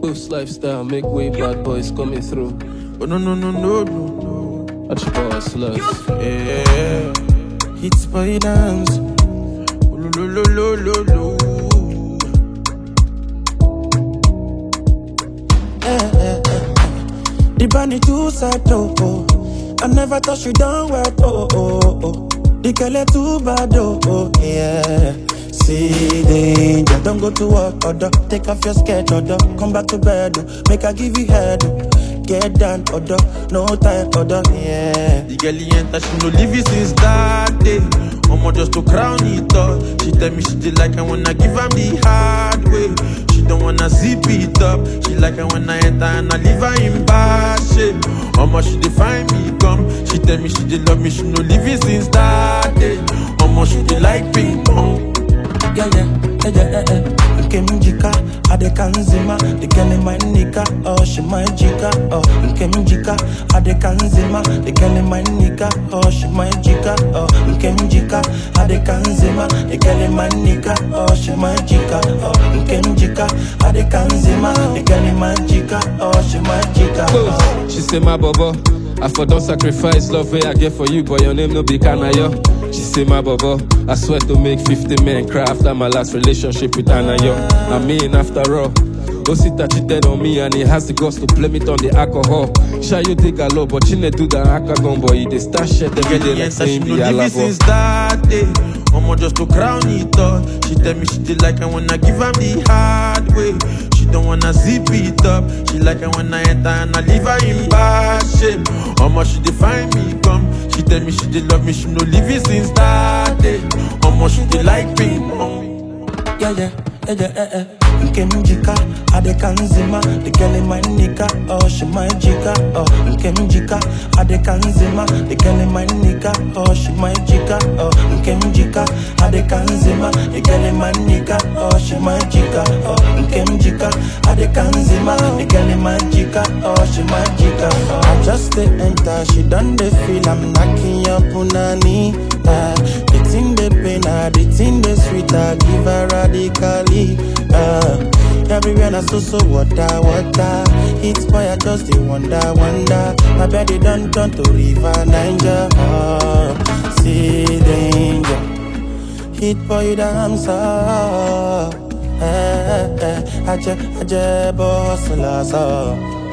Coast lifestyle, make way, bad boys coming through. Oh no no no no no no. I just power slugs. Yeah. It's boy dance. Lo lo lo lo lo. The bunny too sad, oh. I never thought you done well, oh. The girl too bad, oh, yeah. See danger, don't go to work, order. Take off your skirt, order. Come back to bed, make I give you head, Get down, order. No time, order, yeah. The girl enter, she no leave it since that day. Omo just to crown it up. She tell me she did like I when I give her the hard way. She don't wanna zip it up. She like I when I enter and I leave her in bad shape. Omo she dey find me come. She tell me she did love me, she no leave it since that day. Omo she dey like ping pong. Yeah. Nkemjika, adekanzima. The girl in my nigga, oh she my jika, oh. Nkemjika, adekanzima. The girl in my nigga, oh she my jika, oh. Nkemjika, adekanzima. The girl in my nigga, oh she my jika, oh. Nkemjika, adekanzima. The girl in my jika, oh she my jika, oh. She say my bobo, I for don't sacrifice love way I get for you, but your name no be Kanayo. She say my bobo, I swear to make 50 men cry after my last relationship with Anayo. I mean after all, Osita cheated on me and he has the guts to blame it on the alcohol. Sure you dig a lot, but she ne do that akagon boy. They start shit every day like saying the alabo. Since that day, Omo just to crown it up. She tell me she did like I when I give her the hard way. She don't wanna zip it up. She like I when I enter and I leave her in bad shape. Omo she dey find me come. She tell me she did love me, she no leave it since that day. Omo she dey like ping pong. Yeah. Nkemjika, adekanzima. The girl in my nigga, oh she my jika, oh. Nkemjika, adekanzima. The girl in my nigga, oh she my jika, oh. Nkemjika, adekanzima. The girl in my nigga, oh she my jika, oh. Nkemjika, adekanzima. The girl in my jika, oh she my jika, oh. I just stay enter, she done the feel I'm knocking your punani. The thing they pain, the thing they sweet, I give her radically. Everywhere I so water. It's boy I just dey wonder. My body done turn to river Niger. See danger. Hit boy the answer. Aje boss la so.